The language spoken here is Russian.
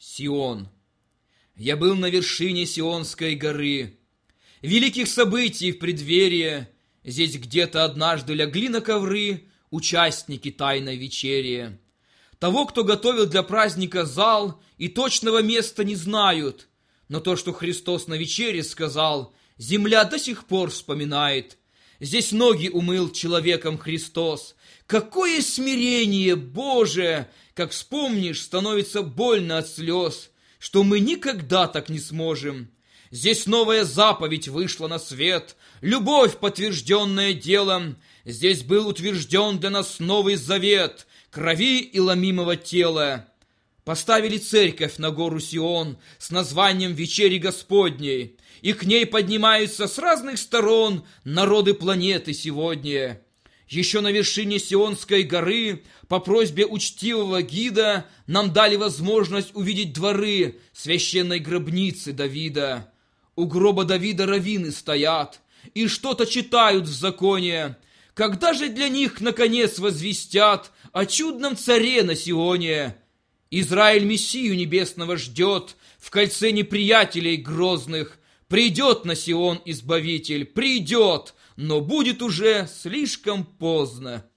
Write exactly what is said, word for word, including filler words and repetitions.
Сион. Я был на вершине Сионской горы. Великих событий в преддверии. Здесь где-то однажды лягли на ковры участники тайной вечери. Того, кто готовил для праздника зал, и точного места не знают. Но то, что Христос на вечере сказал, земля до сих пор вспоминает. Здесь ноги умыл человеком Христос. Какое смирение, Боже! Как вспомнишь, становится больно от слез, что мы никогда так не сможем. Здесь новая заповедь вышла на свет, любовь, подтвержденная делом. Здесь был утвержден для нас новый завет, крови и ломимого тела. Поставили церковь на гору Сион с названием «Вечери Господней», и к ней поднимаются с разных сторон народы планеты сегодня. Еще на вершине Сионской горы по просьбе учтивого гида нам дали возможность увидеть дворы священной гробницы Давида. У гроба Давида раввины стоят и что-то читают в законе. Когда же для них, наконец, возвестят о чудном царе на Сионе? Израиль Мессию небесного ждет в кольце неприятелей грозных. Придет на Сион Избавитель, придет, но будет уже слишком поздно.